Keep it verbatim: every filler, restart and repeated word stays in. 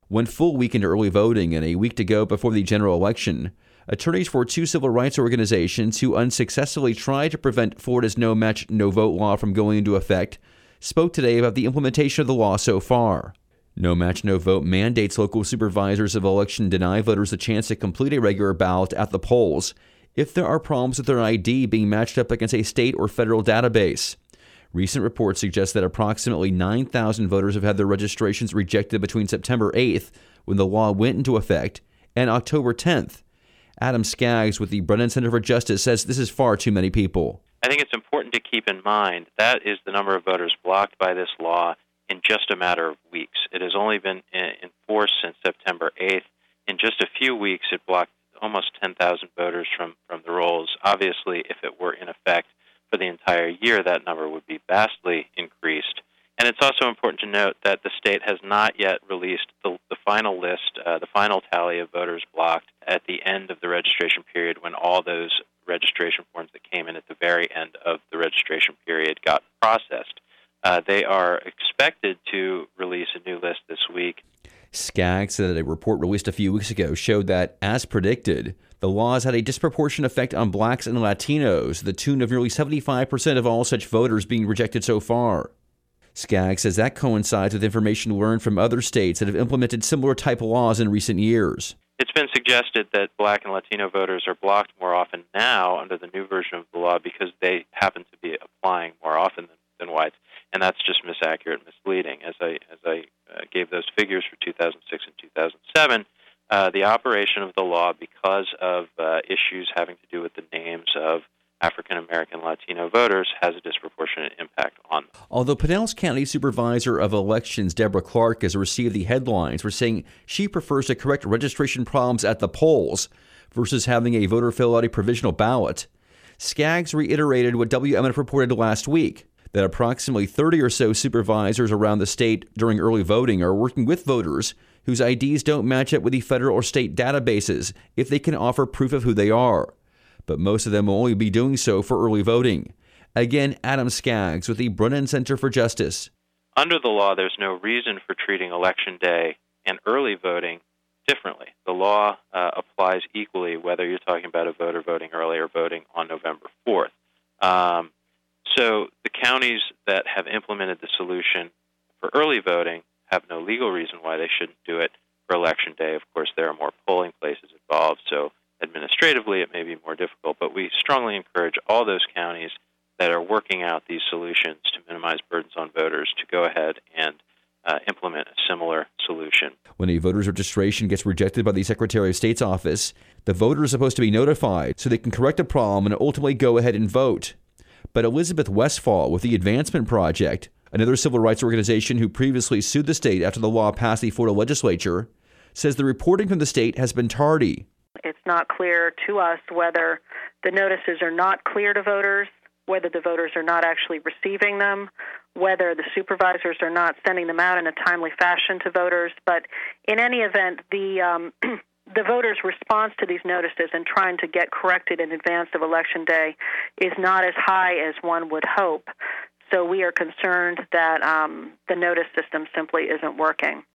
One full week into early voting and a week to go before the general election, attorneys for two civil rights organizations who unsuccessfully tried to prevent Florida's no-match, no-vote law from going into effect spoke today about the implementation of the law so far. No-match, no-vote mandates local supervisors of election deny voters the chance to complete a regular ballot at the polls if there are problems with their I D being matched up against a state or federal database. Recent reports suggest that approximately nine thousand voters have had their registrations rejected between September eighth, when the law went into effect, and October tenth. Adam Skaggs with the Brennan Center for Justice says this is far too many people. I think it's important to keep in mind that is the number of voters blocked by this law in just a matter of weeks. It has only been in force since September eighth. In just a few weeks, it blocked almost ten thousand voters from, from the rolls. Obviously, if it were in effect for the entire year, that number would be vastly increased. And it's also important to note that the state has not yet released the, the final list, uh, the final tally of voters blocked at the end of the registration period, when all those registration forms that came in at the very end of the registration period got processed. Uh, they are expected to release a new list this week. Skaggs said that a report released a few weeks ago showed that, as predicted, the laws had a disproportionate effect on blacks and Latinos, to the tune of nearly seventy-five percent of all such voters being rejected so far. Skaggs says that coincides with information learned from other states that have implemented similar type of laws in recent years. It's been suggested that black and Latino voters are blocked more often now under the new version of the law because they happen to be applying more often than, than whites, and that's just misaccurate and misleading. As I as I uh, gave those figures for two thousand six and two thousand seven, uh, the operation of the law, because of uh, issues having to do with the names of African American Latino voters, has a disproportionate impact on them. Although Pinellas County Supervisor of Elections Deborah Clark has received the headlines for saying she prefers to correct registration problems at the polls versus having a voter fill out a provisional ballot, Skaggs reiterated what W M N F reported last week, that approximately thirty or so supervisors around the state during early voting are working with voters whose I Ds don't match up with the federal or state databases if they can offer proof of who they are. But most of them will only be doing so for early voting. Again, Adam Skaggs with the Brennan Center for Justice. Under the law, there's no reason for treating Election Day and early voting differently. The law uh, applies equally whether you're talking about a voter voting early or voting on November fourth. Um, so the counties that have implemented the solution for early voting have no legal reason why they shouldn't do it for Election Day. Of course, there are more polling places involved, so administratively it may be more difficult, but we strongly encourage all those counties that are working out these solutions to minimize burdens on voters to go ahead and uh, implement a similar solution. When a voter's registration gets rejected by the Secretary of State's office, the voter is supposed to be notified so they can correct the problem and ultimately go ahead and vote. But Elizabeth Westfall with the Advancement Project, another civil rights organization who previously sued the state after the law passed the Florida legislature, says the reporting from the state has been tardy. It's not clear to us whether the notices are not clear to voters, whether the voters are not actually receiving them, whether the supervisors are not sending them out in a timely fashion to voters. But in any event, the um, the voters' response to these notices and trying to get corrected in advance of Election Day is not as high as one would hope. So we are concerned that um, the notice system simply isn't working.